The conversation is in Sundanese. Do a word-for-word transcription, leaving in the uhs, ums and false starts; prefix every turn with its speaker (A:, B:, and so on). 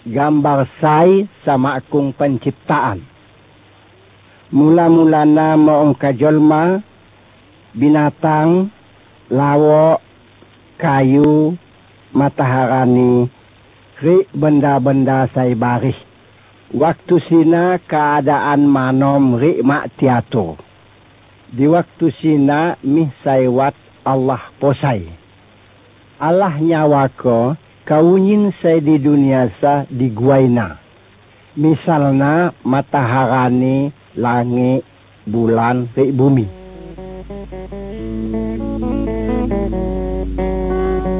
A: gambar sai sama akung penciptaan. Mula-mulana maong kajolma, binatang, lawo, kayu, mataharani, ri benda-benda sai baris. Waktu sina keadaan manom ri mak tiatur. Di waktu sina mih saiwat Allah posai. Allah nyawako kawunyin saya di dunia sa di guaina. Misalna mataharani, langit, bulan, ri bumi.